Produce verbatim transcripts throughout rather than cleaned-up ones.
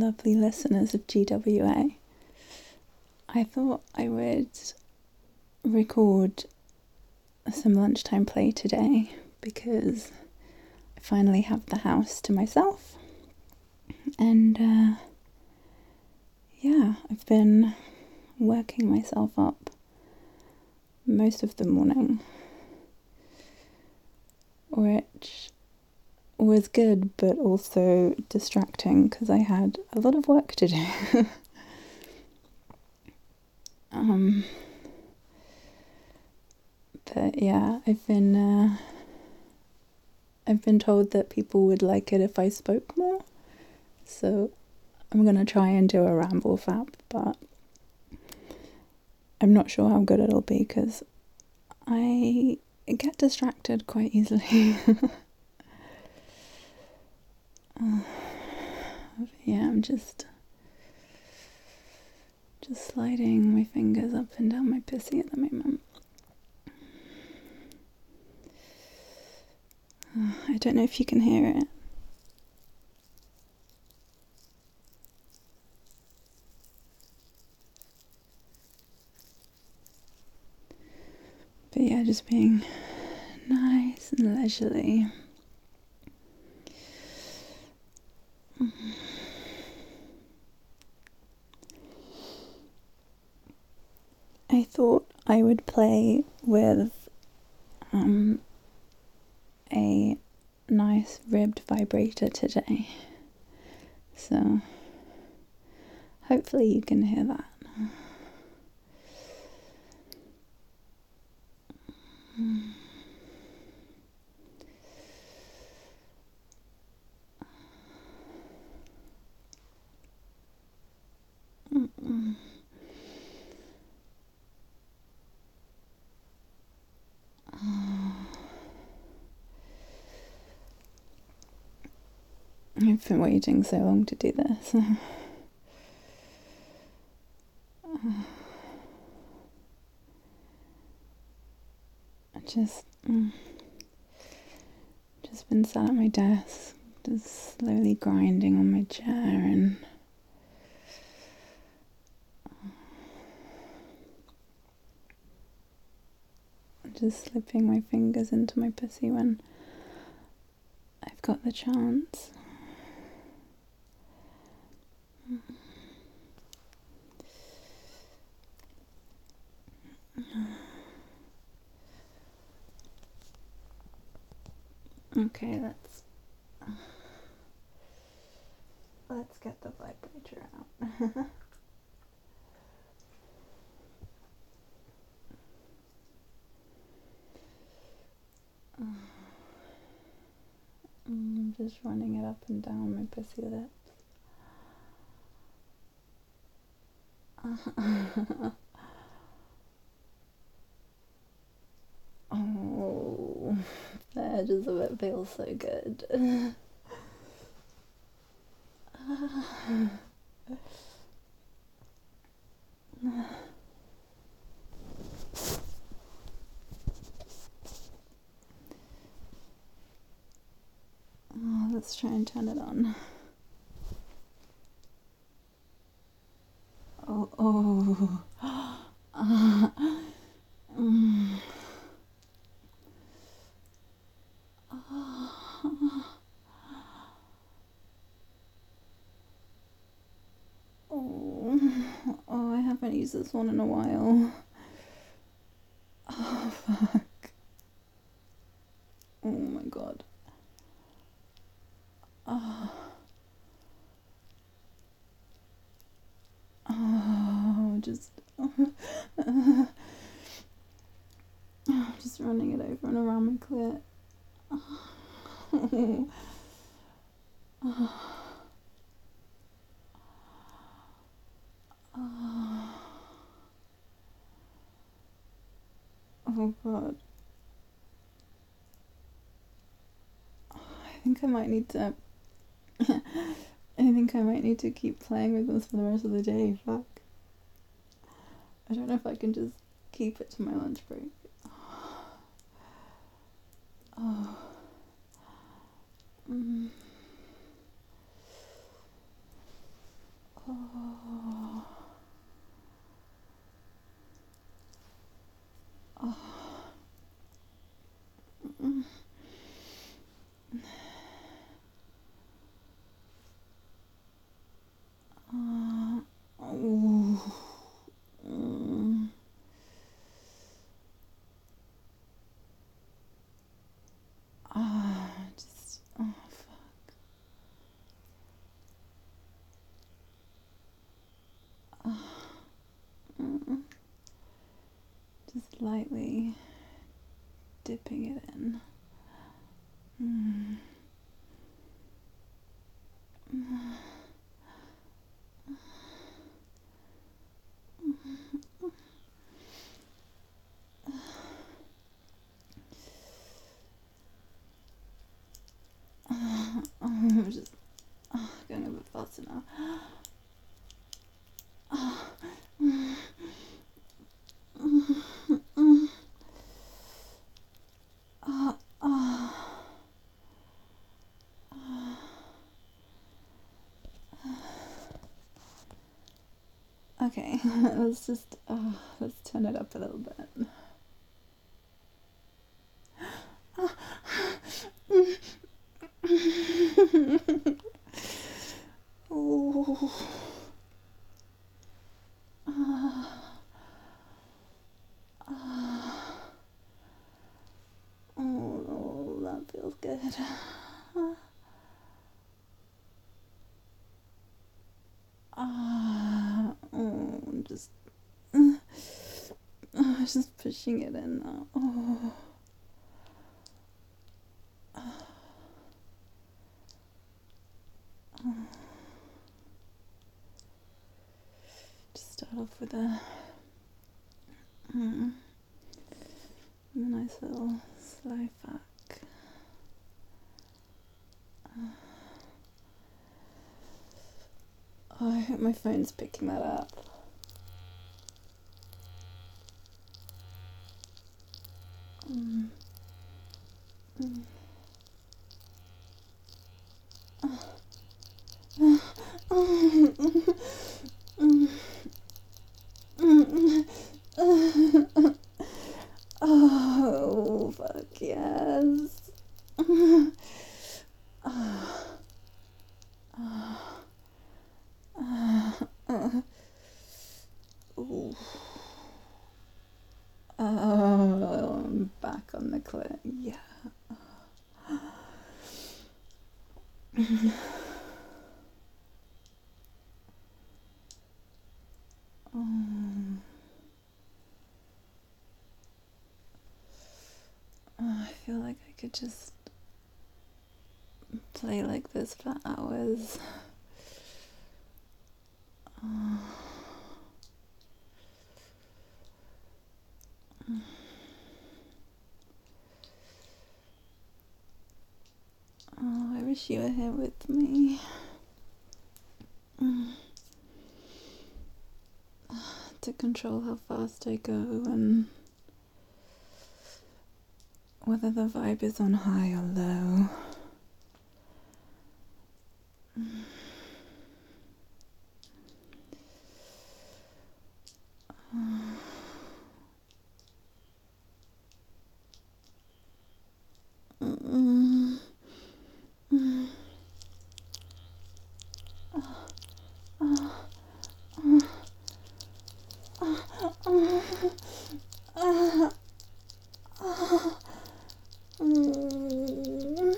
lovely listeners of G W A. I thought I would record some lunchtime play today because I finally have the house to myself. And uh, yeah, I've been working myself up most of the morning, which was good but also distracting because I had a lot of work to do. um, but yeah, I've been uh, I've been told that people would like it if I spoke more, so I'm gonna try and do a ramble fap, but I'm not sure how good it'll be because I get distracted quite easily. uh, yeah, I'm just just sliding my fingers up and down my pussy at the moment. Uh, I don't know if you can hear it. But yeah, just being nice and leisurely. I thought I would play with um, a nice ribbed vibrator today. So hopefully you can hear that. Mm-mm. I've been waiting so long to do this. I just, mm, just been sat at my desk, just slowly grinding on my chair and just slipping my fingers into my pussy when I've got the chance. Okay, let's let's get the vibrator out. I'm just running it up and down my pussy lips. Oh, the edges of it feel so good. Oh, let's try and turn it on. Oh, oh. uh, mm. Oh, oh, I haven't used this one in a while. Oh, fuck. Oh my god. Oh. Oh, just. Oh, just running it over and around my clit. Oh. Oh. Oh. Oh god. I think I might need to. I think I might need to keep playing with this for the rest of the day. Fuck. I don't know if I can just keep it to my lunch break. Oh. Mm. Oh. Oh. Mm. Uh, oh. Mm. Ah, just, oh fuck. Ah. Mm. Just lightly dipping it in. Mm. Mm. Oh, I'm just oh, going a bit faster now. Oh. Mm. Mm. Mm. Oh. Oh. Okay, let's just uh, let's turn it up a little bit. Oh. Ah. Ah. Oh, that feels good. Ah. Oh, just uh, just pushing it in now. Oh. Just start off with a mm, a nice little slow fuck. Oh, I hope my phone's picking that up. Mm. Mm. Oh, fuck yes. Oh. Oh. Oh. Oh, I'm back on the clit. Yeah. Oh. Oh, I feel like I could just play like this for hours. Oh. Oh, I wish you were here with me. Mm. To control how fast I go and whether the vibe is on high or low. Mm. Oh. Mm. Mm. Oh. Oh. Oh. Oh. Oh. Oh. Mm.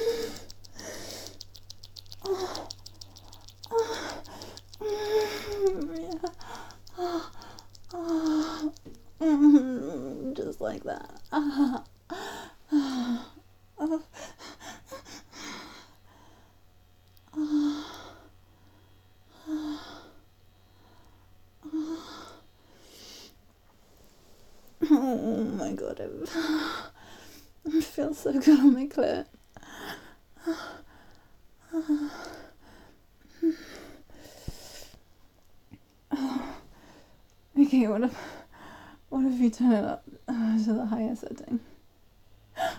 Oh. Oh. Mm. Yeah. Oh. Oh. Mm. Just like that. Oh. Oh. Oh. Oh my god, I, I feel so good on my clit. Oh. Okay, what if, what if you turn it up uh, to the higher setting?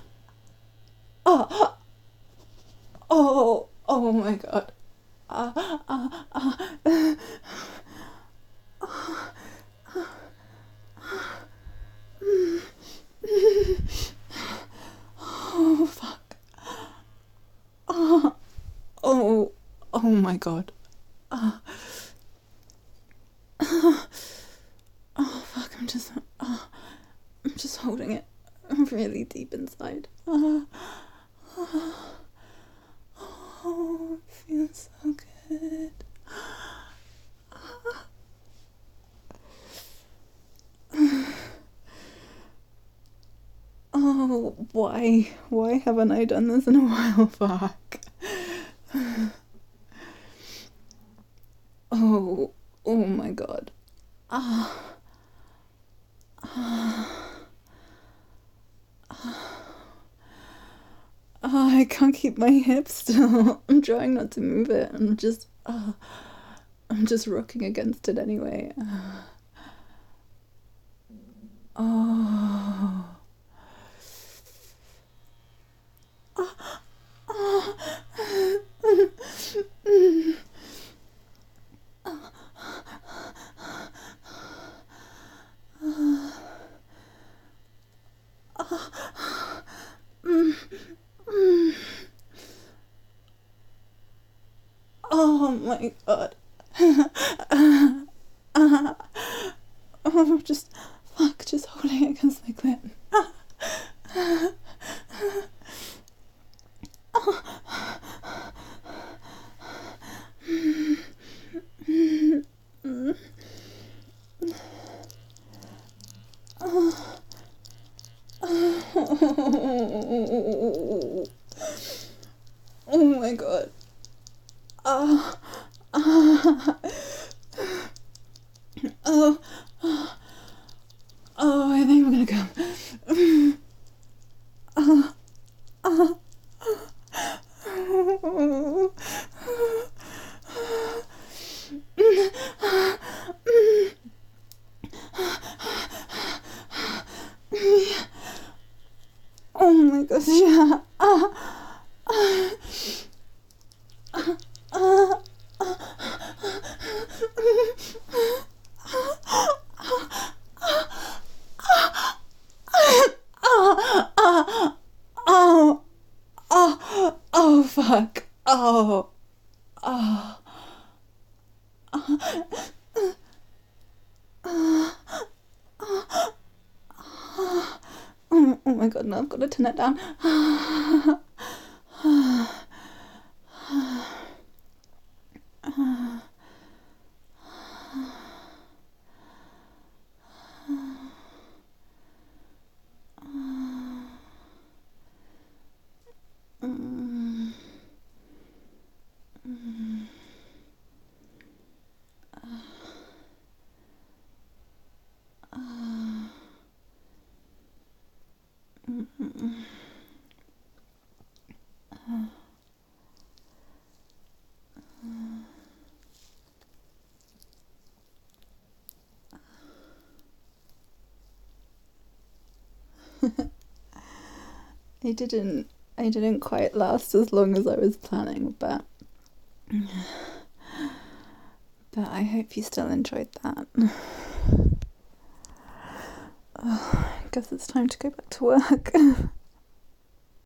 Oh, oh, oh my god. Uh, ah, ah. Oh, fuck. Oh, oh, oh my god. Oh, oh, fuck, I'm just, oh, I'm just holding it really deep inside. Oh, oh, oh, it feels so good. Oh, why? Why haven't I done this in a while? Fuck. Oh, oh my god. Ah. Ah. Oh, I can't keep my hip still. I'm trying not to move it. I'm just, oh, I'm just rocking against it anyway. Oh. Oh my god. Oh, just, fuck, just holding it against my clit. Oh my god. Oh. Oh. Oh. Oh, I think I'm gonna go. Oh. Oh. Oh my gosh, yeah. Oh. Oh, oh, oh, fuck. Oh, oh, oh, oh my god, now I've got to turn it down. I didn't I didn't quite last as long as I was planning, but but I hope you still enjoyed that. Oh, I guess it's time to go back to work.